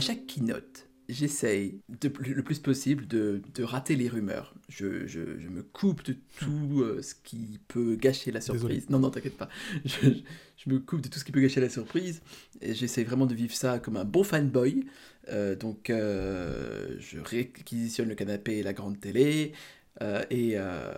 chaque keynote, j'essaye le plus possible de rater les rumeurs. Je me coupe de tout ce qui peut gâcher la surprise. Désolé. Non, t'inquiète pas. Je me coupe de tout ce qui peut gâcher la surprise. Et j'essaie vraiment de vivre ça comme un bon fanboy. Donc, je réquisitionne le canapé et la grande télé. Et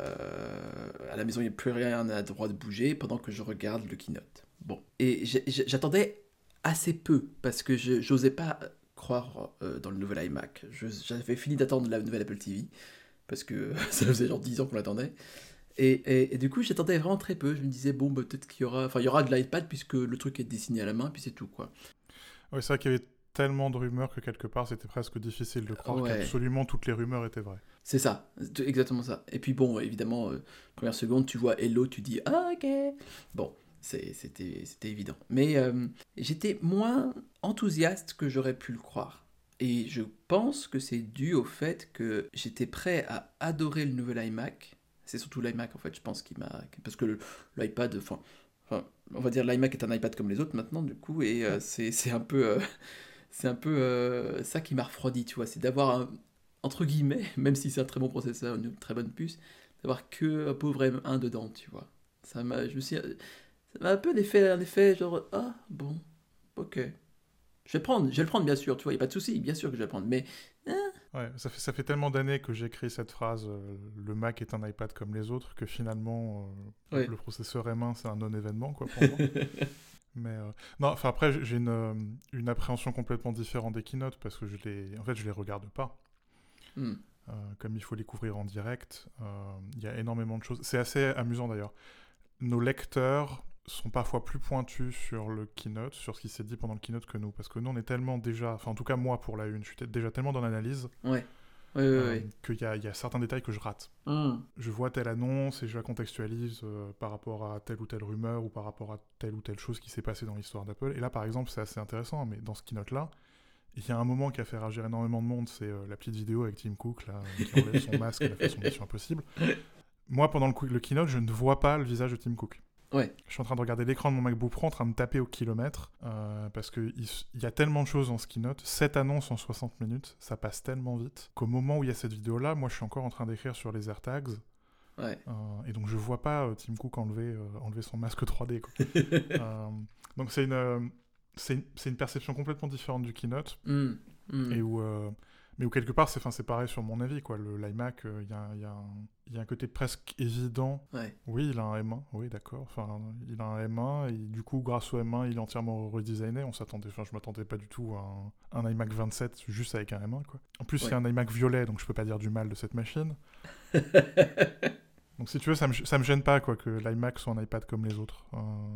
à la maison, il n'y a plus rien à droit de bouger pendant que je regarde le keynote. Bon. Et j'attendais assez peu parce que je n'osais pas croire dans le nouvel iMac. J'avais fini d'attendre la nouvelle Apple TV parce que ça faisait genre 10 ans qu'on l'attendait. Et du coup, j'attendais vraiment très peu. Je me disais, bon, peut-être qu'il y aura... Enfin, il y aura de l'iPad puisque le truc est dessiné à la main, puis c'est tout, quoi. Ouais, c'est vrai qu'il y avait tellement de rumeurs que quelque part, c'était presque difficile de croire qu'absolument toutes les rumeurs étaient vraies. C'est ça, exactement ça. Et puis bon, évidemment, première seconde, tu vois Hello, tu dis, ah, ok. Bon, c'était évident. Mais j'étais moins enthousiaste que j'aurais pu le croire. Et je pense que c'est dû au fait que j'étais prêt à adorer le nouvel iMac. C'est surtout l'iMac, en fait, je pense, qui m'a... Parce que l'iPad, enfin, on va dire l'iMac est un iPad comme les autres maintenant, du coup, et c'est un peu... c'est un peu ça qui m'a refroidi, tu vois. C'est d'avoir, entre guillemets, même si c'est un très bon processeur, une très bonne puce, d'avoir que un pauvre M1 dedans, tu vois. Ça m'a un peu un effet genre, ah, bon, ok. Je vais le prendre, bien sûr, tu vois, il n'y a pas de souci, bien sûr que je vais le prendre, mais... Ouais, ça fait tellement d'années que j'écris cette phrase le Mac est un iPad comme les autres, que finalement, le processeur M1, c'est un non-événement, quoi, pour moi. Mais non, enfin après, j'ai une appréhension complètement différente des keynotes, parce que je les regarde pas. Comme il faut les couvrir en direct, il y a énormément de choses. C'est assez amusant, d'ailleurs. Nos lecteurs sont parfois plus pointus sur le keynote, sur ce qui s'est dit pendant le keynote que nous, parce que nous on est tellement déjà, enfin en tout cas moi pour la une, je suis déjà tellement dans l'analyse qu'il y a certains détails que je rate. Je vois telle annonce et je la contextualise par rapport à telle ou telle rumeur ou par rapport à telle ou telle chose qui s'est passée dans l'histoire d'Apple. Et là par exemple c'est assez intéressant, mais dans ce keynote là, il y a un moment qui a fait réagir énormément de monde, c'est la petite vidéo avec Tim Cook là, qui enlève son masque de la façon Mission Impossible. Moi pendant le keynote je ne vois pas le visage de Tim Cook. Ouais. Je suis en train de regarder l'écran de mon MacBook Pro en train de taper au kilomètre parce qu'il y a tellement de choses dans ce keynote. Cette annonce en 60 minutes, ça passe tellement vite qu'au moment où il y a cette vidéo-là, moi je suis encore en train d'écrire sur les AirTags. Ouais. Et donc je vois pas Tim Cook enlever son masque 3D. Quoi. Donc c'est une perception complètement différente du keynote. Et mais où quelque part c'est pareil sur mon avis quoi. L'iMac il y a un côté presque évident. Oui il a un M1, oui d'accord, enfin il a un M1 et du coup grâce au M1 il est entièrement redesigné. Je m'attendais pas du tout à un iMac 27 juste avec un M1 quoi. En plus il y a un iMac violet donc je peux pas dire du mal de cette machine. Donc si tu veux ça me gêne pas quoi que l'iMac soit un iPad comme les autres.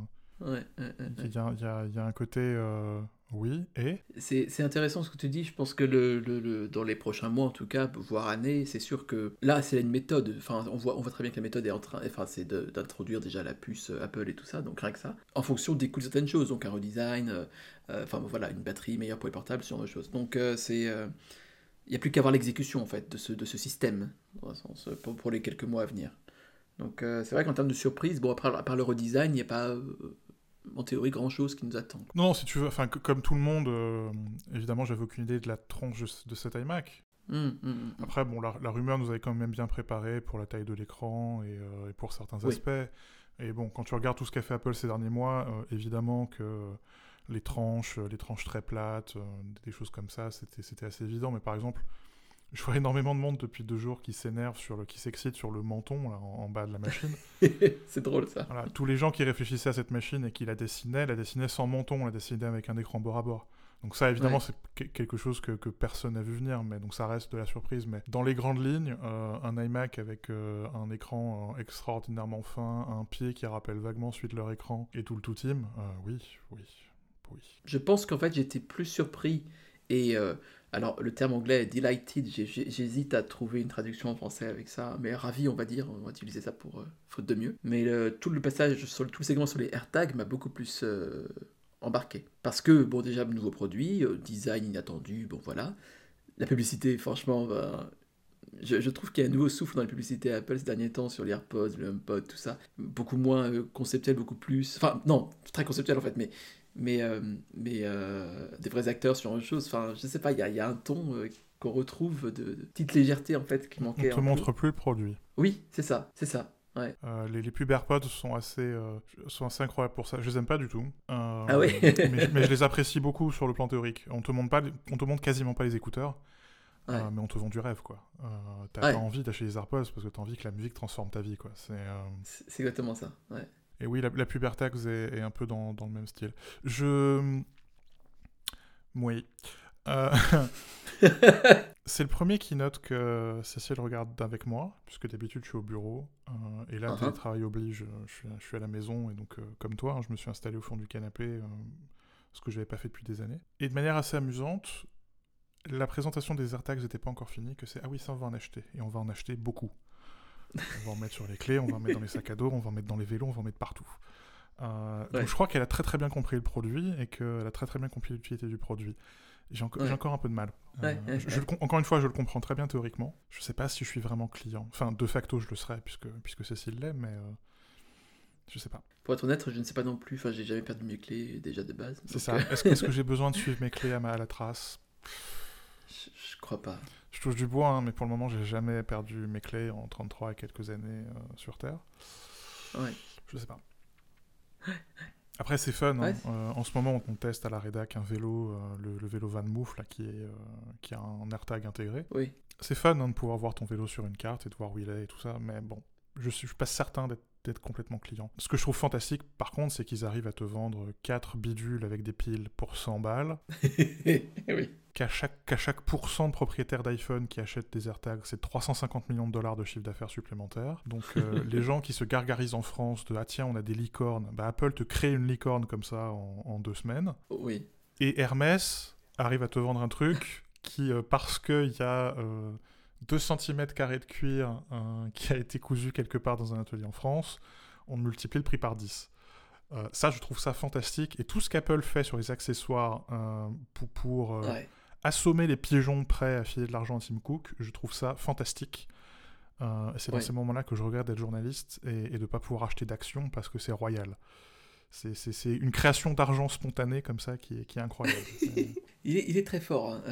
Il y a un côté oui, et c'est intéressant ce que tu dis. Je pense que dans les prochains mois, en tout cas, voire années, c'est sûr que là, c'est une méthode. Enfin, on voit très bien que la méthode est en train. Enfin, c'est d'introduire déjà la puce Apple et tout ça. Donc rien que ça, en fonction découle certaines choses. Donc un redesign, enfin voilà, une batterie meilleure pour les portables, ce genre de choses. Donc il n'y a plus qu'à voir l'exécution en fait de ce système dans un sens, pour les quelques mois à venir. Donc c'est vrai qu'en termes de surprise, bon, à part le redesign, il n'y a pas en théorie grand chose qui nous attend. Non, si tu veux, enfin comme tout le monde, évidemment j'avais aucune idée de la tronche de cet iMac. Après bon, la rumeur nous avait quand même bien préparé pour la taille de l'écran et pour certains aspects. Et bon, quand tu regardes tout ce qu'a fait Apple ces derniers mois, évidemment que les tranches très plates, des choses comme ça, c'était assez évident. Mais par exemple, je vois énormément de monde depuis 2 jours qui s'énerve qui s'excite sur le menton là, en bas de la machine. C'est drôle ça. Voilà, tous les gens qui réfléchissaient à cette machine et qui la dessinaient sans menton, la dessinaient avec un écran bord à bord. Donc ça évidemment c'est quelque chose que personne n'a vu venir, mais donc ça reste de la surprise. Mais dans les grandes lignes, un iMac avec un écran extraordinairement fin, un pied qui rappelle vaguement celui de leur écran et tout le tout team, oui. Je pense qu'en fait j'étais plus surpris et alors le terme anglais est delighted, j'hésite à trouver une traduction en français avec ça, mais ravi on va dire, on va utiliser ça pour faute de mieux. Mais tout le passage tout le segment sur les AirTags m'a beaucoup plus embarqué. Parce que bon déjà nouveau produit, design inattendu, bon voilà. La publicité franchement je trouve qu'il y a un nouveau souffle dans les publicités Apple ces derniers temps sur les AirPods, le HomePod, tout ça. Beaucoup moins conceptuel, beaucoup plus... Enfin non, très conceptuel en fait, mais des vrais acteurs sur autre chose. Enfin, je sais pas, il y a un ton qu'on retrouve de petite légèreté en fait qui On manquait te un peu. montre plus le produit. Oui, c'est ça, c'est ça. Ouais. Les pubs AirPods sont assez incroyables pour ça. Je les aime pas du tout. Ah oui. Mais je les apprécie beaucoup sur le plan théorique. On te montre quasiment pas les écouteurs, Ouais. mais on te vend du rêve, quoi. T'as Ouais. pas envie d'acheter les AirPods parce que t'as envie que la musique transforme ta vie, quoi. C'est exactement ça. Ouais. Et oui, la pub AirTags est un peu dans le même style. Oui. Euh, C'est le premier keynote que Cécile regarde avec moi, puisque d'habitude je suis au bureau. Et là, télétravail oblige, je suis à la maison, et donc, comme toi, hein, je me suis installé au fond du canapé, ce que je n'avais pas fait depuis des années. Et de manière assez amusante, la présentation des AirTags n'était pas encore finie, que c'est ah oui, ça on va en acheter, et on va en acheter beaucoup. On va en mettre sur les clés, on va en mettre dans les sacs à dos, on va en mettre dans les vélos, on va en mettre partout. Donc je crois qu'elle a très très bien compris le produit et qu'elle a très très bien compris l'utilité du produit. J'ai encore un peu de mal. Encore une fois, je le comprends très bien théoriquement. Je sais pas si je suis vraiment client. Enfin, de facto, je le serais puisque Cécile l'est, mais je sais pas. Pour être honnête, je ne sais pas non plus. Enfin, j'ai jamais perdu mes clés déjà de base. C'est ça. Est-ce que j'ai besoin de suivre mes clés à la trace? Je crois pas. Je touche du bois, hein, mais pour le moment, j'ai jamais perdu mes clés en 33 et quelques années sur Terre. Ouais. Je sais pas. Après, c'est fun. Ouais. En ce moment, on teste à la rédac un vélo, le vélo Van Moof, là, qui a un AirTag intégré. Oui. C'est fun de pouvoir voir ton vélo sur une carte et de voir où il est et tout ça, mais bon, je suis pas certain d'être complètement client. Ce que je trouve fantastique, par contre, c'est qu'ils arrivent à te vendre 4 bidules avec des piles pour 100 balles. Oui. Qu'à chaque pourcent de propriétaires d'iPhone qui achètent des AirTags, c'est 350 millions de dollars de chiffre d'affaires supplémentaire. Donc les gens qui se gargarisent en France de « Ah tiens, on a des licornes », bah Apple te crée une licorne comme ça en 2 semaines. Oui. Et Hermès arrive à te vendre un truc qui, parce qu'il y a 2 cm de cuir qui a été cousu quelque part dans un atelier en France, on multiplie le prix par 10. Ça, je trouve ça fantastique. Et tout ce qu'Apple fait sur les accessoires pour assommer les pigeons prêts à filer de l'argent à Tim Cook, je trouve ça fantastique. C'est dans ces moments-là que je regrette d'être journaliste et de ne pas pouvoir acheter d'actions parce que c'est royal. C'est une création d'argent spontanée comme ça qui est incroyable. Il est très fort. Hein.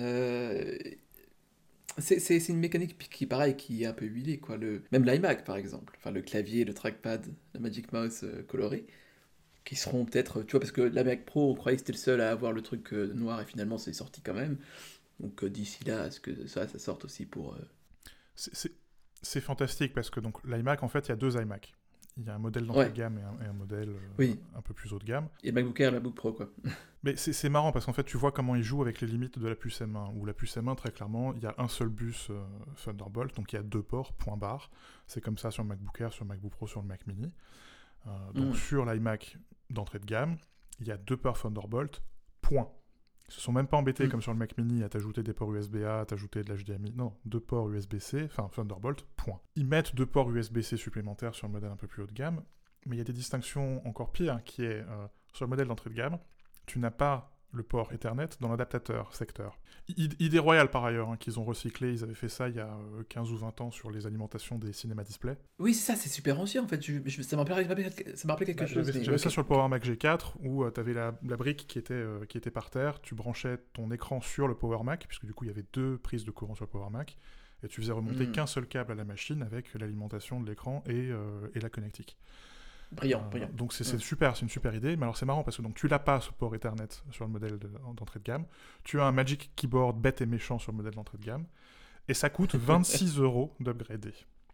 C'est une mécanique qui est pareil, qui est un peu huilée, quoi. Même l'iMac, par exemple. Enfin, le clavier, le trackpad, la Magic Mouse coloré, qui seront peut-être... Tu vois, parce que l'iMac Pro, on croyait que c'était le seul à avoir le truc noir, et finalement, c'est sorti quand même. Donc, d'ici là, à ce que ça sorte aussi pour... C'est fantastique, parce que donc l'iMac, en fait, il y a 2 iMac. Il y a un modèle d'entrée de gamme et un modèle un peu plus haut de gamme. Et le MacBook Air et le MacBook Pro, quoi. Mais c'est marrant parce qu'en fait, tu vois comment ils jouent avec les limites de la puce M1. Où la puce M1, très clairement, il y a un seul bus Thunderbolt, donc il y a 2 ports, point barre. C'est comme ça sur le MacBook Air, sur le MacBook Pro, sur le Mac Mini. Donc sur l'iMac d'entrée de gamme, il y a 2 ports Thunderbolt, point. Ils se sont même pas embêtés comme sur le Mac Mini à t'ajouter des ports USB-A, à t'ajouter de l'HDMI. Non, 2 ports USB-C, enfin Thunderbolt, point. Ils mettent 2 ports USB-C supplémentaires sur le modèle un peu plus haut de gamme, mais il y a des distinctions encore pires, qui est sur le modèle d'entrée de gamme, tu n'as pas le port Ethernet dans l'adaptateur secteur. Idée royale par ailleurs, qu'ils ont recyclé, ils avaient fait ça il y a 15 ou 20 ans sur les alimentations des cinéma display. Oui, c'est ça, c'est super ancien en fait, ça m'a rappelé quelque chose. J'avais ça sur le Power Mac G4, où tu avais la brique qui était par terre, tu branchais ton écran sur le Power Mac, puisque du coup il y avait 2 prises de courant sur le Power Mac, et tu faisais remonter qu'un seul câble à la machine avec l'alimentation de l'écran et la connectique. Brillant. Donc c'est super, c'est une super idée, mais alors c'est marrant parce que donc, tu l'as pas ce port Ethernet sur le modèle d'entrée de gamme, tu as un Magic Keyboard bête et méchant sur le modèle d'entrée de gamme, et ça coûte 26 € d'upgrader.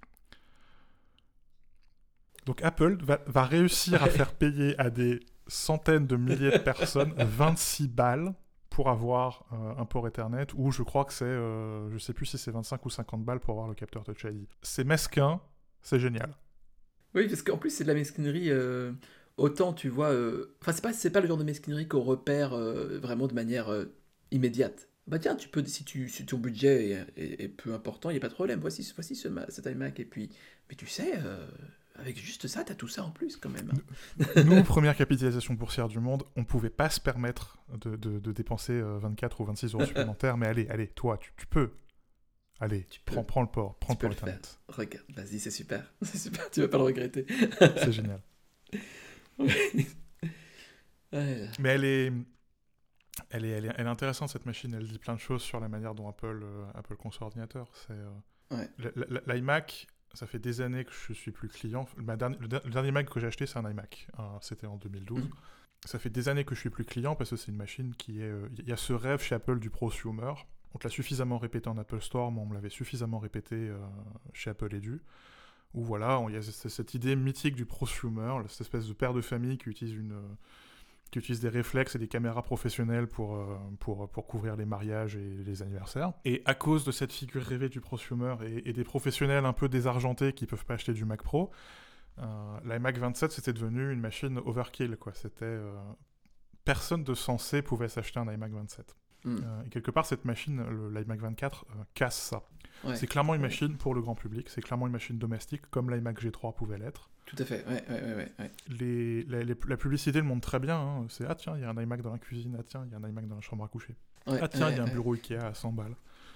Donc Apple va réussir à faire payer à des centaines de milliers de personnes 26 balles pour avoir un port Ethernet, ou je crois que c'est, je sais plus si c'est 25 ou 50 balles pour avoir le capteur Touch ID. C'est mesquin, c'est génial. Oui, parce qu'en plus, c'est de la mesquinerie. Autant, tu vois. Enfin, c'est pas le genre de mesquinerie qu'on repère vraiment de manière immédiate. Bah, tiens, tu peux, si ton budget est peu important, il n'y a pas de problème. Voici cet iMac. Et puis, mais tu sais, avec juste ça, t'as tout ça en plus, quand même. Hein. Nous, première capitalisation boursière du monde, on pouvait pas se permettre de dépenser 24 ou 26 € supplémentaires. Mais allez, toi, tu peux. Allez, prends le port, prends le port Internet. Regarde, vas-y, c'est super, tu vas pas le regretter. C'est génial. Ouais. Mais elle est intéressante, cette machine. Elle dit plein de choses sur la manière dont Apple conçoit ordinateur. Ouais. L'iMac, ça fait des années que je suis plus client. Le dernier Mac que j'ai acheté, c'est un iMac. C'était en 2012. Ça fait des années que je suis plus client parce que c'est une machine qui est... Il y a ce rêve chez Apple du prosumer. On te l'a suffisamment répété en Apple Store, mais on me l'avait suffisamment répété chez Apple Edu. Où voilà, il y a cette idée mythique du prosumer, cette espèce de père de famille qui utilise des réflexes et des caméras professionnelles pour couvrir les mariages et les anniversaires. Et à cause de cette figure rêvée du prosumer et des professionnels un peu désargentés qui peuvent pas acheter du Mac Pro, l'iMac 27 c'était devenu une machine overkill, quoi. Personne de sensé pouvait s'acheter un iMac 27. Et quelque part, cette machine, l'iMac 24, casse ça. Ouais. C'est clairement une machine pour le grand public, c'est clairement une machine domestique, comme l'iMac G3 pouvait l'être. Tout à fait, ouais. La publicité le montre très bien, hein. C'est « Ah tiens, il y a un iMac dans la cuisine, ah tiens, il y a un iMac dans la chambre à coucher. Ouais, ah tiens, il y a un bureau Ikea à 100 balles. »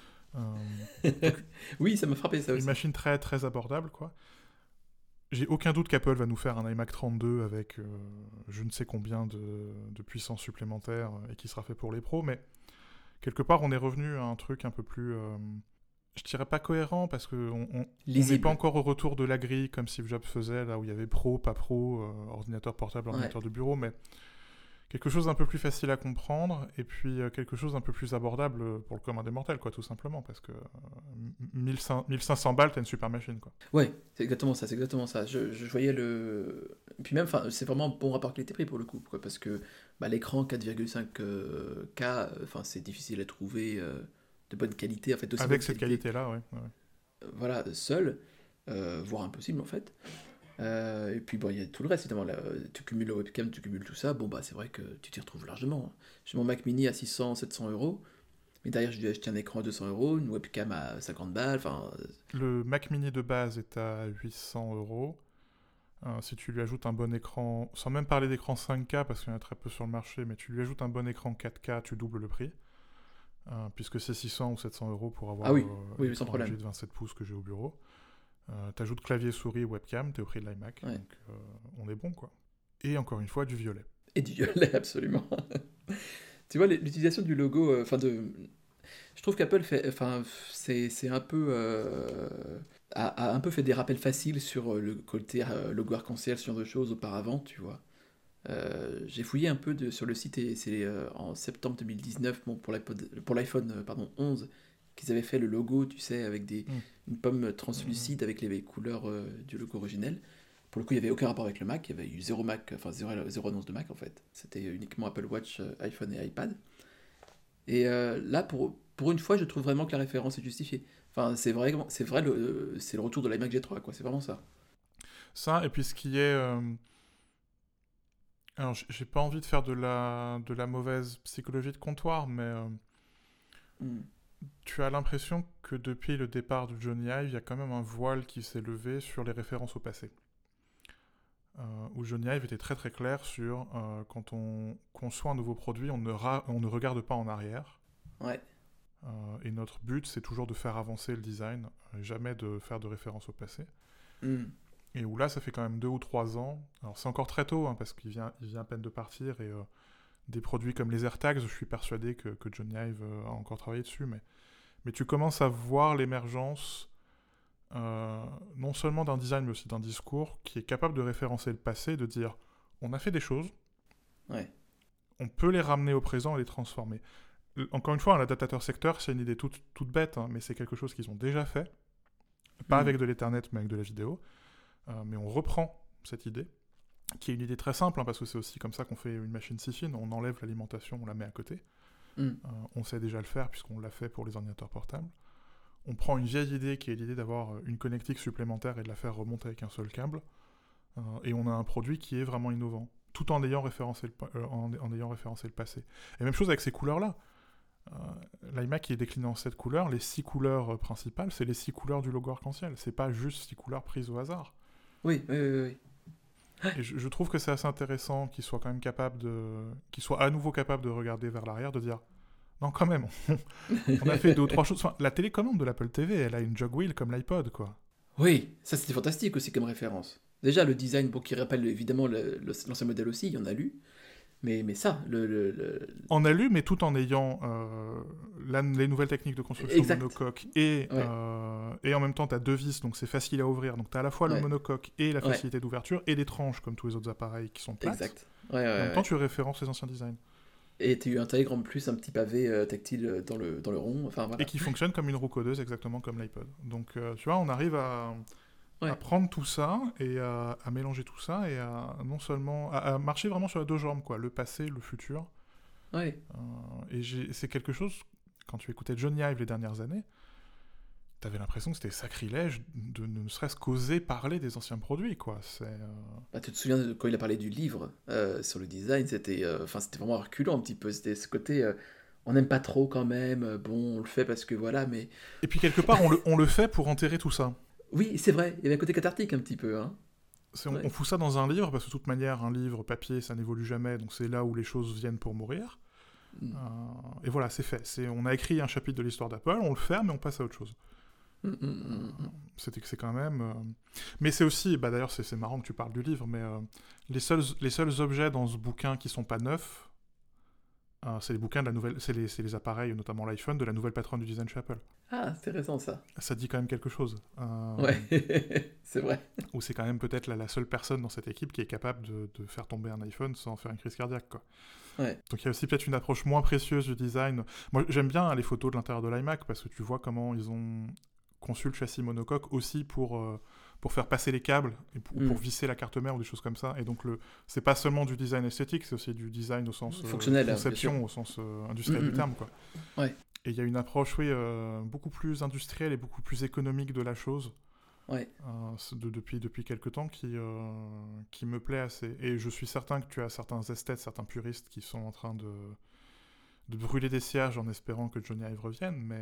Oui, ça m'a frappé ça aussi. Une machine très très abordable, quoi. J'ai aucun doute qu'Apple va nous faire un iMac 32 avec je ne sais combien de puissance supplémentaire et qui sera fait pour les pros, mais quelque part on est revenu à un truc un peu plus... je dirais pas cohérent parce qu'on n'est pas encore au retour de la grille comme Steve Jobs faisait, là où il y avait pro, pas pro, ordinateur portable, ordinateur de bureau, mais quelque chose d'un peu plus facile à comprendre et puis quelque chose d'un peu plus abordable pour le commun des mortels, quoi, tout simplement, parce que 1500 balles, t'as une super machine, quoi. Ouais, c'est exactement ça. Je voyais le... Puis même, c'est vraiment bon rapport qualité-prix pour le coup, quoi, parce que l'écran 4,5K, c'est difficile à trouver de bonne qualité, en fait. Avec cette qualité-là, ouais. Voilà, seul, voire impossible, en fait. Et puis il y a tout le reste, évidemment. Là, tu cumules le webcam, tu cumules tout ça. C'est vrai que tu t'y retrouves largement. J'ai mon Mac mini à 600-700 euros. Mais derrière, j'ai dû acheter un écran à 200 euros, une webcam à 50 balles. Le Mac mini de base est à 800 euros. Si tu lui ajoutes un bon écran, sans même parler d'écran 5K, parce qu'il y en a très peu sur le marché, mais tu lui ajoutes un bon écran 4K, tu doubles le prix. Puisque c'est 600 ou 700 euros pour avoir oui, sans problème. De 27 pouces que j'ai au bureau. T'ajoutes clavier, souris, webcam, t'es au prix de l'iMac. Ouais. Donc on est bon, quoi. Et encore une fois, du violet. Et du violet, absolument. Tu vois, l'utilisation du logo, je trouve qu'Apple c'est un peu... a un peu fait des rappels faciles sur le côté logo arc-en-ciel, ce genre de choses auparavant, tu vois. J'ai fouillé un peu sur le site et c'est en septembre 2019, pour l'iPhone 11, qu'ils avaient fait le logo, tu sais, avec une pomme translucide avec les couleurs du logo originel. Pour le coup, il n'y avait aucun rapport avec le Mac, il y avait eu zéro annonce de Mac en fait. C'était uniquement Apple Watch, iPhone et iPad. Et là, pour une fois, je trouve vraiment que la référence est justifiée. C'est vrai, c'est le retour de l'iMac G3, quoi. C'est vraiment ça. Ça, et puis ce qui est... Alors, j'ai pas envie de faire de la mauvaise psychologie de comptoir, mais tu as l'impression que depuis le départ de Johnny Ive, il y a quand même un voile qui s'est levé sur les références au passé. Où Johnny Ive était très très clair sur quand on conçoit un nouveau produit, on ne regarde pas en arrière. Ouais. Et notre but, c'est toujours de faire avancer le design, jamais de faire de référence au passé. Et où là, ça fait quand même 2 ou 3 ans. Alors c'est encore très tôt, hein, parce qu'il vient à peine de partir, et des produits comme les AirTags, je suis persuadé que Johnny Ive a encore travaillé dessus, mais tu commences à voir l'émergence non seulement d'un design, mais aussi d'un discours qui est capable de référencer le passé, de dire on a fait des choses, ouais. On peut les ramener au présent et les transformer. Encore une fois, l'adaptateur secteur, c'est une idée toute bête, hein, mais c'est quelque chose qu'ils ont déjà fait, pas avec de l'Ethernet, mais avec de la vidéo. Mais on reprend cette idée, qui est une idée très simple, hein, parce que c'est aussi comme ça qu'on fait une machine si fine, on enlève l'alimentation, on la met à côté. On sait déjà le faire, puisqu'on l'a fait pour les ordinateurs portables. On prend une vieille idée, qui est l'idée d'avoir une connectique supplémentaire et de la faire remonter avec un seul câble, et on a un produit qui est vraiment innovant, tout en ayant référencé le passé. Et même chose avec ces couleurs-là. L'iMac est décliné en 7 couleurs, les 6 couleurs principales, c'est les 6 couleurs du logo arc-en-ciel, c'est pas juste 6 couleurs prises au hasard. Oui. Et je trouve que c'est assez intéressant qu'il soit à nouveau capable de regarder vers l'arrière, de dire non, quand même, on a fait 2 ou 3 choses. Enfin, la télécommande de l'Apple TV, elle a une jog wheel comme l'iPod, quoi. Oui, ça c'était fantastique aussi comme référence. Déjà le design, qui rappelle évidemment l'ancien modèle aussi, il y en a lu. Mais ça, En alu, mais tout en ayant les nouvelles techniques de construction Exact. monocoque Ouais. et en même temps, tu as deux vis, donc c'est facile à ouvrir. Donc tu as à la fois le Ouais. monocoque et la Ouais. facilité d'ouverture et les tranches, comme tous les autres appareils qui sont plates. Exact. Ouais, En même ouais. temps, tu références les anciens designs. Et tu intègres en plus un petit pavé tactile dans le rond. Enfin, voilà. Et qui fonctionne comme une roue codeuse, exactement comme l'iPod. Donc, tu vois, on arrive à Ouais. prendre tout ça et à mélanger tout ça et à non seulement à marcher vraiment sur les deux jambes, quoi, le passé, le futur. Ouais. Et c'est quelque chose, quand tu écoutais Johnny Ive les dernières années, t'avais l'impression que c'était sacrilège de ne serait-ce qu'oser parler des anciens produits, quoi. Bah, tu te souviens de quand il a parlé du livre sur le design, c'était c'était vraiment reculant un petit peu. C'était ce côté, on n'aime pas trop quand même, bon, on le fait parce que voilà, mais... Et puis quelque part, on le fait pour enterrer tout ça. Oui, c'est vrai, il y avait un côté cathartique un petit peu, hein. Ouais. On fout ça dans un livre, parce que de toute manière, un livre papier, ça n'évolue jamais, donc c'est là où les choses viennent pour mourir. Mm. Et voilà, c'est fait. On a écrit un chapitre de l'histoire d'Apple, on le ferme et on passe à autre chose. C'est quand même... Mais c'est aussi, bah d'ailleurs c'est marrant que tu parles du livre, mais les seuls objets dans ce bouquin qui sont pas neufs, c'est les bouquins de la nouvelle... C'est les appareils, notamment l'iPhone, de la nouvelle patronne du design chez Apple. Ah, c'est intéressant ça. Ça dit quand même quelque chose. Ouais, c'est vrai. Ou c'est quand même peut-être la seule personne dans cette équipe qui est capable de faire tomber un iPhone sans faire une crise cardiaque, quoi. Ouais. Donc il y a aussi peut-être une approche moins précieuse du design. Moi j'aime bien les photos de l'intérieur de l'iMac parce que tu vois comment ils ont conçu le châssis monocoque aussi pour faire passer les câbles et pour visser la carte mère ou des choses comme ça. Et donc c'est pas seulement du design esthétique, c'est aussi du design au sens fonctionnel, conception, au sens industriel du terme, quoi. Ouais. Et il y a une approche, oui, beaucoup plus industrielle et beaucoup plus économique de la chose. Ouais. Depuis quelques temps qui me plaît assez. Et je suis certain que tu as certains esthètes, certains puristes qui sont en train de brûler des cierges en espérant que Johnny Ive revienne, mais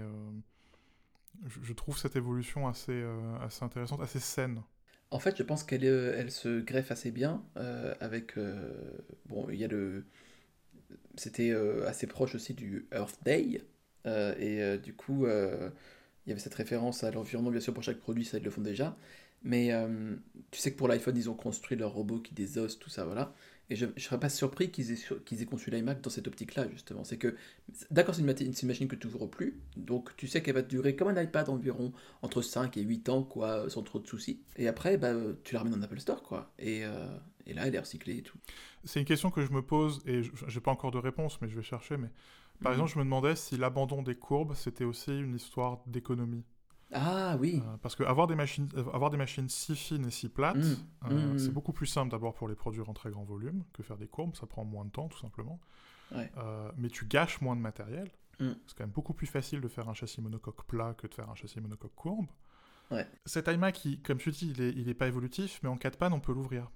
je trouve cette évolution assez intéressante, assez saine. En fait, je pense elle se greffe assez bien avec... bon, il y a C'était assez proche aussi du Earth Day, du coup, il y avait cette référence à l'environnement, bien sûr, pour chaque produit, ça ils le font déjà. Mais tu sais que pour l'iPhone, ils ont construit leur robot qui désosse, tout ça, voilà. Et je ne serais pas surpris qu'ils aient conçu l'iMac dans cette optique-là, justement. C'est que, d'accord, c'est une machine que tu ouvres plus, donc tu sais qu'elle va durer comme un iPad environ entre 5 et 8 ans, quoi, sans trop de soucis. Et après, bah, tu la ramènes en Apple Store, quoi. Et là, elle est recyclée et tout. C'est une question que je me pose, et j'ai pas encore de réponse, mais je vais chercher. Mais par exemple, je me demandais si l'abandon des courbes, c'était aussi une histoire d'économie. Ah oui. Parce que avoir des machines si fines et si plates, c'est beaucoup plus simple d'abord pour les produire en très grand volume que faire des courbes, ça prend moins de temps tout simplement. Ouais. Mais tu gâches moins de matériel. C'est quand même beaucoup plus facile de faire un châssis monocoque plat que de faire un châssis monocoque courbe. Ouais. Cet iMac, comme tu dis, il est pas évolutif, mais en 4 pannes, on peut l'ouvrir.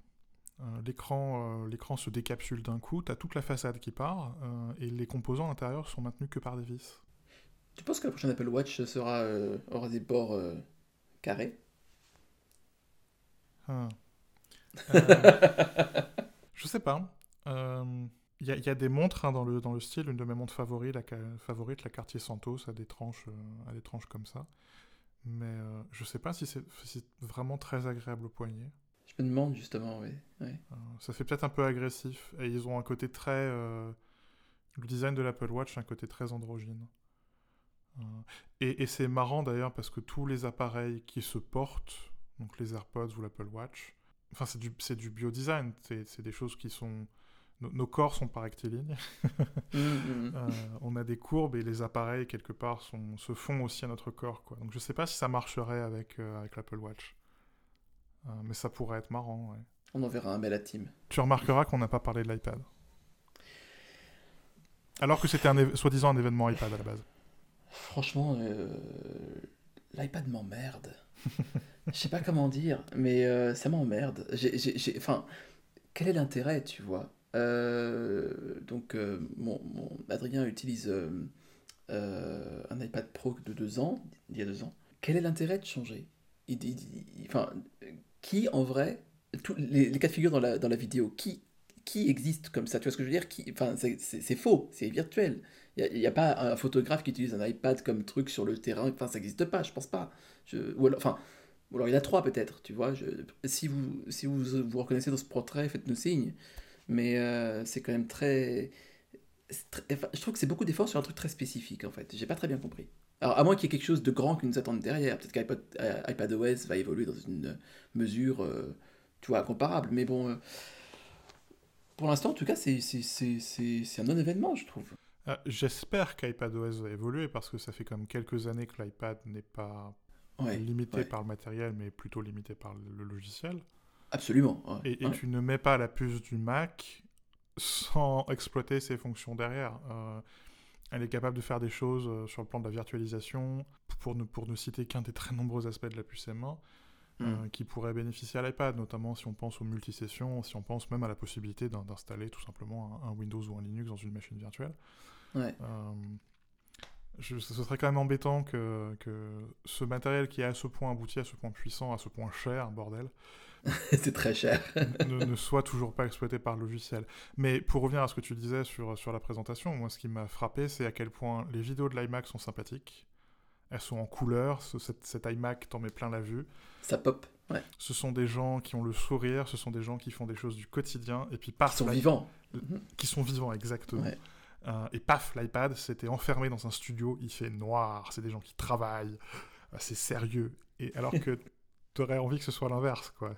L'écran se décapsule d'un coup, tu as toute la façade qui part, et les composants à l'intérieur sont maintenus que par des vis. Tu penses que la prochaine Apple Watch aura des bords carrés? Je sais pas. Il y a des montres dans le style, une de mes montres favorites, la Cartier Santos, a des tranches comme ça. Mais je sais pas si c'est vraiment très agréable au poignet. Je me demande justement, oui. Ouais. Ça fait peut-être un peu agressif. Et ils ont un côté très... le design de l'Apple Watch, un côté très androgyne. Et c'est marrant d'ailleurs parce que tous les appareils qui se portent, donc les AirPods ou l'Apple Watch, enfin c'est du biodesign, c'est des choses qui sont... Nos corps sont pas rectilignes. On a des courbes et les appareils quelque part se font aussi à notre corps, quoi. Donc je sais pas si ça marcherait avec l'Apple Watch. Mais ça pourrait être marrant, ouais. On enverra un mail à Tim. Tu remarqueras qu'on n'a pas parlé de l'iPad. Alors que c'était soi-disant un événement iPad à la base. Franchement, l'iPad m'emmerde. Je sais pas comment dire, mais ça m'emmerde. Enfin, quel est l'intérêt, tu vois? Mon Adrien utilise un iPad Pro de 2 ans, il y a 2 ans. Quel est l'intérêt de changer? Enfin, qui en vrai, tous les cas de figure dans la vidéo, qui existe comme ça? Tu vois ce que je veux dire? Enfin, c'est faux, c'est virtuel. Il n'y a pas un photographe qui utilise un iPad comme truc sur le terrain. Enfin, ça n'existe pas, je pense pas. Ou alors il y en a 3 peut-être, tu vois. Si vous reconnaissez dans ce portrait, faites-nous signe. Mais c'est quand même enfin, je trouve que c'est beaucoup d'efforts sur un truc très spécifique, en fait. J'ai pas très bien compris. Alors, à moins qu'il y ait quelque chose de grand qui nous attende derrière. Peut-être qu'iPadOS va évoluer dans une mesure, tu vois, comparable. Mais bon, pour l'instant, en tout cas, c'est un non-événement, je trouve. J'espère qu'iPadOS va évoluer parce que ça fait quand même quelques années que l'iPad n'est pas Ouais, limité ouais. par le matériel, mais plutôt limité par le logiciel. Absolument. Ouais, Et ouais. tu ne mets pas la puce du Mac sans exploiter ses fonctions derrière. Elle est capable de faire des choses sur le plan de la virtualisation, pour ne citer qu'un des très nombreux aspects de la puce M1, Hmm. qui pourrait bénéficier à l'iPad, notamment si on pense aux multisessions, si on pense même à la possibilité d'installer tout simplement un Windows ou un Linux dans une machine virtuelle. Ouais. Euh, ce serait quand même embêtant que ce matériel qui est à ce point abouti, à ce point puissant, à ce point cher, bordel, C'est très cher. ne soit toujours pas exploité par le logiciel. Mais pour revenir à ce que tu disais sur la présentation, moi ce qui m'a frappé, c'est à quel point les vidéos de l'iMac sont sympathiques. Elles sont en couleur, cet iMac t'en met plein la vue. Ça pop. Ouais. Ce sont des gens qui ont le sourire, ce sont des gens qui font des choses du quotidien, et puis Qui paf, sont vivants. Mhm. qui sont vivants exactement. Ouais. Et paf, l'iPad s'était enfermé dans un studio, il fait noir, c'est des gens qui travaillent, c'est sérieux. Et alors que t'aurais envie que ce soit l'inverse, quoi.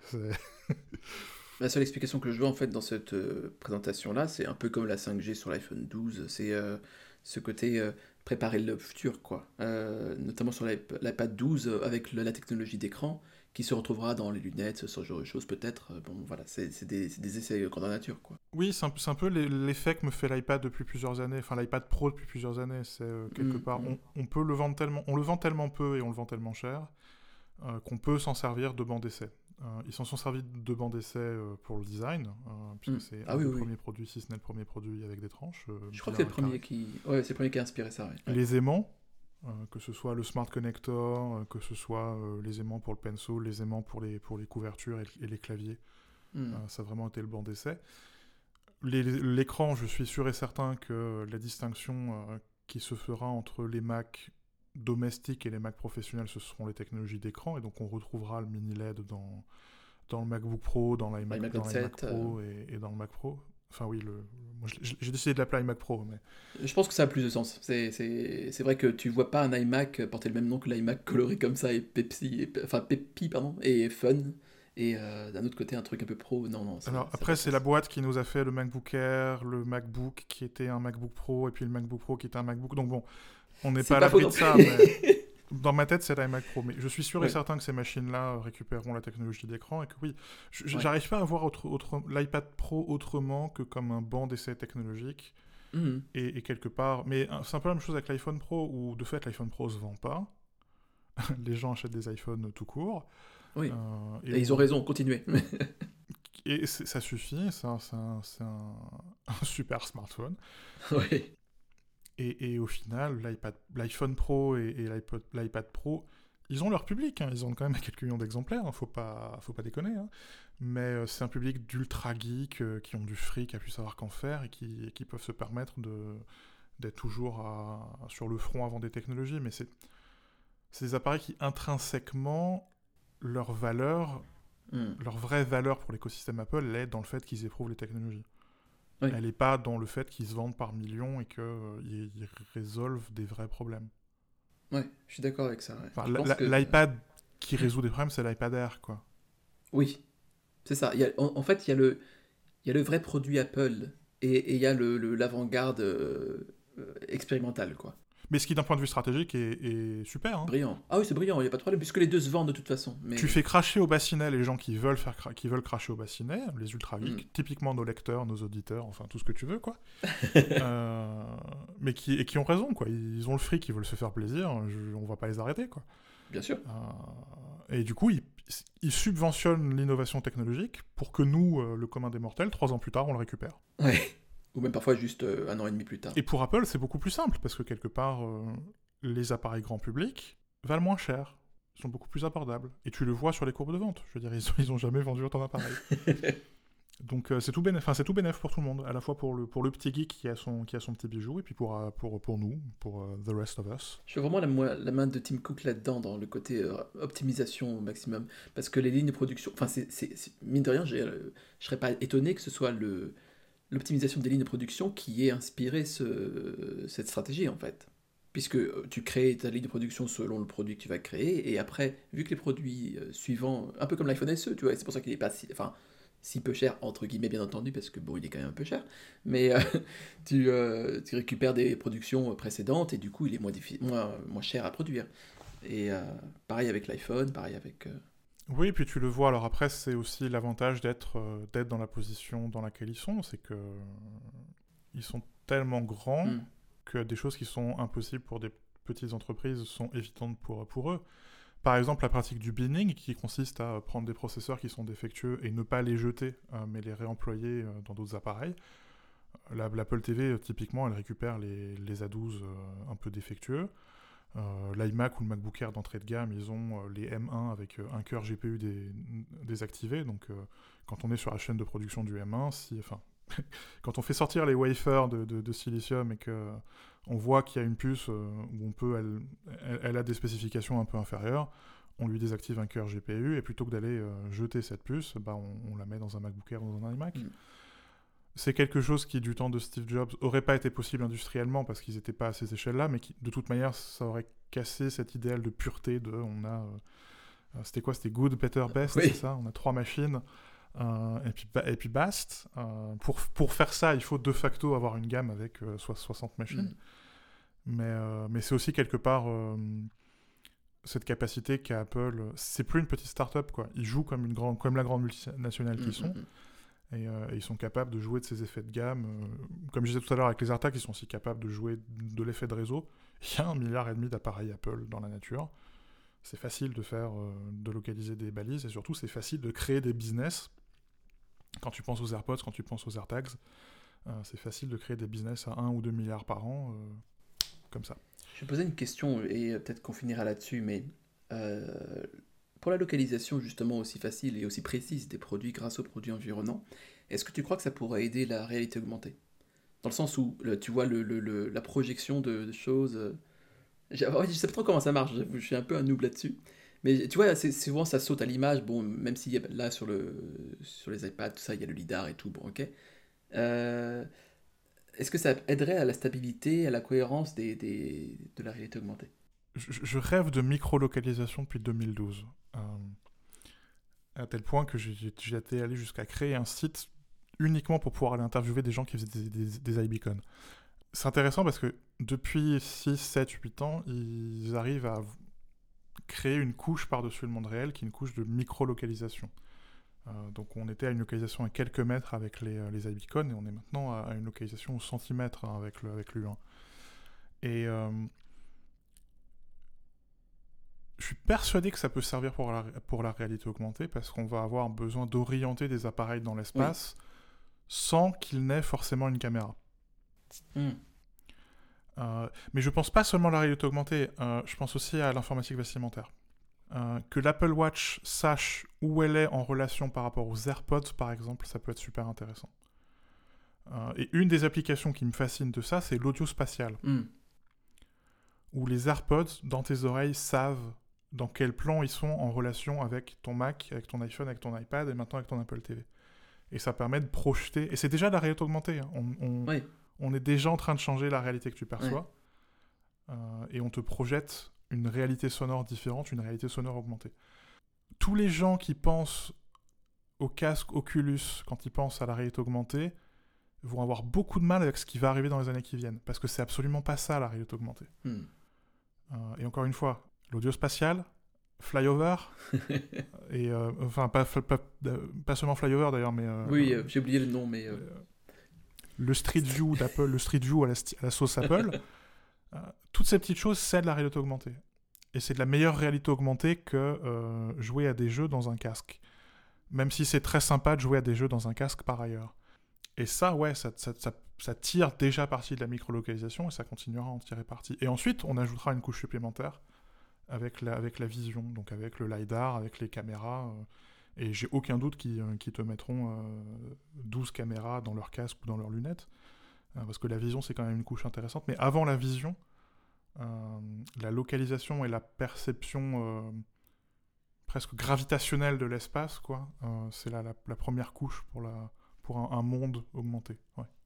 La seule explication que je vois en fait dans cette présentation-là, c'est un peu comme la 5G sur l'iPhone 12, c'est ce côté préparer le futur, quoi. Notamment sur l'iPad 12 avec la technologie d'écran qui se retrouvera dans les lunettes, ce genre de choses peut-être. Bon, voilà, c'est des essais grandeur nature, quoi. Oui, c'est un peu l'effet que me fait l'iPad depuis plusieurs années, enfin l'iPad Pro depuis plusieurs années. C'est quelque Mm, part, mm. on peut le vendre tellement, on le vend tellement peu et on le vend tellement cher qu'on peut s'en servir de banc d'essai. Ils s'en sont servis de banc d'essai pour le design, puisque c'est Ah un oui, des oui, oui. premiers produits, si ce n'est le premier produit avec des tranches Je crois que c'est bien le carrées. premier qui... Ouais, c'est le premier qui a inspiré ça, ouais. Ouais. Les aimants, que ce soit le Smart Connector, que ce soit les aimants pour le pencil, les aimants pour les couvertures et les claviers, Mm. ça a vraiment été le banc d'essai. L'écran, je suis sûr et certain que la distinction qui se fera entre les Mac domestiques et les Mac professionnels, ce seront les technologies d'écran, et donc on retrouvera le mini LED dans le MacBook Pro, dans L'iMac dans Note l'iMac 7. Pro et dans le Mac Pro. Enfin oui, moi j'ai décidé de l'appeler iMac Pro, mais Je pense que ça a plus de sens. C'est vrai que tu vois pas un iMac porter le même nom que l'iMac coloré comme ça et Pepsi, enfin Peppy, pardon, et Fun. Et d'un autre côté, un truc un peu pro. Non, non, alors ça a pas après de c'est la sens. boîte qui nous a fait le MacBook Air, le MacBook qui était un MacBook Pro, et puis le MacBook Pro qui était un MacBook. Donc bon, on n'est C'est pas à pas faux l'abri non de ça, plus. mais dans ma tête, c'est l'iMac Pro. Mais je suis sûr et Ouais, certain que ces machines-là récupéreront la technologie d'écran, et que oui, ouais. j'arrive pas à voir l'iPad Pro autrement que comme un banc d'essai technologique. Mhm. Et quelque part. Mais c'est un peu la même chose avec l'iPhone Pro, où de fait l'iPhone Pro se vend pas. Les gens achètent des iPhones tout court. Oui. Et, Et ils ont raison, continuez. ça suffit, c'est un super smartphone. Oui. Et au final, l'iPhone Pro et l'iPad Pro, ils ont leur public, hein, ils ont quand même quelques millions d'exemplaires, hein, faut pas déconner. Hein. Mais c'est un public d'ultra geeks qui ont du fric à plus savoir qu'en faire et qui peuvent se permettre d'être toujours sur le front avant des technologies. Mais c'est des appareils qui intrinsèquement, leur valeur, Mhm. leur vraie valeur pour l'écosystème Apple, elle est dans le fait qu'ils éprouvent les technologies. Oui. Elle n'est pas dans le fait qu'ils se vendent par millions et qu'ils résolvent des vrais problèmes. Ouais, je suis d'accord avec ça. Ouais. Enfin, Je pense que... l'iPad qui résout des problèmes, c'est l'iPad Air, quoi. Oui, c'est ça. En fait, il y a le vrai produit Apple et il y a l'avant-garde expérimental, quoi. Mais ce qui, d'un point de vue stratégique, est super. Hein. Brillant. Ah oui, c'est brillant, il n'y a pas de problème, puisque les deux se vendent de toute façon. Tu Mais... fais cracher au bassinet les gens qui veulent, qui veulent cracher au bassinet, les ultra Hmm. geeks, typiquement nos lecteurs, nos auditeurs, enfin tout ce que tu veux, quoi. Mais qui ont raison, quoi. Ils ont le fric, ils veulent se faire plaisir, on va pas les arrêter, quoi. Bien sûr. Et du coup, ils subventionnent l'innovation technologique pour que nous, le commun des mortels, 3 ans plus tard, on le récupère. Ouais. Ou même parfois juste un an et demi plus tard. Et pour Apple, c'est beaucoup plus simple, parce que quelque part, les appareils grand public valent moins cher. Ils sont beaucoup plus abordables. Et tu le vois sur les courbes de vente. Je veux dire, ils ont jamais vendu autant d'appareils. Donc c'est tout bénef pour tout le monde, à la fois pour le petit geek qui a son petit bijou, et puis pour nous, pour the rest of us. Je vois vraiment la main de Tim Cook là-dedans, dans le côté optimisation au maximum. Parce que les lignes de production. Enfin, mine de rien, je serais pas étonné que ce soit l'optimisation des lignes de production qui ait inspiré cette stratégie, en fait. Puisque tu crées ta ligne de production selon le produit que tu vas créer, et après, vu que les produits suivants, un peu comme l'iPhone SE, tu vois, c'est pour ça qu'il est pas si peu cher, entre guillemets bien entendu, parce que bon, il est quand même un peu cher, mais tu récupères des productions précédentes, et du coup, il est moins cher à produire. Et pareil avec l'iPhone, pareil avec... Oui, puis tu le vois. Alors après, c'est aussi l'avantage d'être dans la position dans laquelle ils sont, c'est que ils sont tellement grands que des choses qui sont impossibles pour des petites entreprises sont évidentes pour eux. Par exemple, la pratique du binning, qui consiste à prendre des processeurs qui sont défectueux et ne pas les jeter, mais les réemployer dans d'autres appareils. L'Apple TV, typiquement, elle récupère les A12 un peu défectueux. L'iMac ou le MacBook Air d'entrée de gamme, ils ont les M1 avec un cœur GPU désactivé. Donc, quand on est sur la chaîne de production du M1, quand on fait sortir les wafers de silicium et qu'on voit qu'il y a une puce où elle a des spécifications un peu inférieures, on lui désactive un cœur GPU et plutôt que d'aller jeter cette puce, on la met dans un MacBook Air ou dans un iMac. C'est quelque chose qui, du temps de Steve Jobs, aurait pas été possible industriellement parce qu'ils n'étaient pas à ces échelles-là, mais qui, de toute manière, ça aurait cassé cet idéal de pureté c'était quoi? C'était good, better, best, Oui. c'est ça? On a 3 machines, et puis bast. Pour faire ça, il faut de facto avoir une gamme avec 60 machines. Mais c'est aussi quelque part cette capacité qu'a Apple. C'est plus une petite start-up, quoi. Ils jouent comme la grande multinationale qu'ils sont. Et ils sont capables de jouer de ces effets de gamme. Comme je disais tout à l'heure avec les AirTags, ils sont aussi capables de jouer de l'effet de réseau. Il y a 1,5 milliard d'appareils Apple dans la nature. C'est facile de localiser des balises, et surtout c'est facile de créer des business. Quand tu penses aux AirPods, quand tu penses aux AirTags, c'est facile de créer des business à 1 ou 2 milliards par an, comme ça. Je vais poser une question, et peut-être qu'on finira là-dessus, mais pour la localisation justement aussi facile et aussi précise des produits grâce aux produits environnants, est-ce que tu crois que ça pourrait aider la réalité augmentée? Dans le sens où, tu vois, la projection de choses... je sais pas trop comment ça marche, je suis un peu un noob là-dessus. Mais tu vois, souvent ça saute à l'image, bon, même si là sur les iPads, tout ça, il y a le lidar et tout, bon, ok. Euh, Est-ce que ça aiderait à la stabilité, à la cohérence de la réalité augmentée? Je rêve de micro-localisation depuis 2012. À tel point que j'étais allé jusqu'à créer un site uniquement pour pouvoir aller interviewer des gens qui faisaient des iBeacon. C'est intéressant parce que depuis 6, 7, 8 ans, ils arrivent à créer une couche par-dessus le monde réel qui est une couche de micro-localisation. Donc on était à une localisation à quelques mètres avec les iBeacon et on est maintenant à une localisation au centimètre avec l'U1. Et je suis persuadé que ça peut servir pour la réalité augmentée parce qu'on va avoir besoin d'orienter des appareils dans l'espace sans qu'il n'ait forcément une caméra. Mais je pense pas seulement à la réalité augmentée, je pense aussi à l'informatique vestimentaire. Que l'Apple Watch sache où elle est en relation par rapport aux AirPods, par exemple, ça peut être super intéressant. Et une des applications qui me fascine de ça, c'est l'audio spatial. Où les AirPods, dans tes oreilles, savent dans quel plan ils sont en relation avec ton Mac, avec ton iPhone, avec ton iPad et maintenant avec ton Apple TV. Et ça permet de projeter... Et c'est déjà de la réalité augmentée. Hein. On est déjà en train de changer la réalité que tu perçois. Et on te projette une réalité sonore différente, une réalité sonore augmentée. Tous les gens qui pensent au casque Oculus quand ils pensent à la réalité augmentée vont avoir beaucoup de mal avec ce qui va arriver dans les années qui viennent. Parce que c'est absolument pas ça, la réalité augmentée. Et encore une fois, l'audio spatial, flyover, et enfin, pas seulement flyover d'ailleurs, mais... oui, j'ai oublié le nom, mais... Le Street View d'Apple, le Street View à la sauce Apple, toutes ces petites choses, c'est de la réalité augmentée. Et c'est de la meilleure réalité augmentée que jouer à des jeux dans un casque. Même si c'est très sympa de jouer à des jeux dans un casque par ailleurs. Et ça, ouais, ça tire déjà parti de la micro-localisation et ça continuera à en tirer parti. Et ensuite, on ajoutera une couche supplémentaire avec la vision, donc avec le LiDAR, avec les caméras. Et j'ai aucun doute qu'ils te mettront 12 caméras dans leur casque ou dans leurs lunettes. Parce que la vision, c'est quand même une couche intéressante. Mais avant la vision, la localisation et la perception presque gravitationnelle de l'espace, quoi, c'est la première couche pour un monde augmenté. Ouais.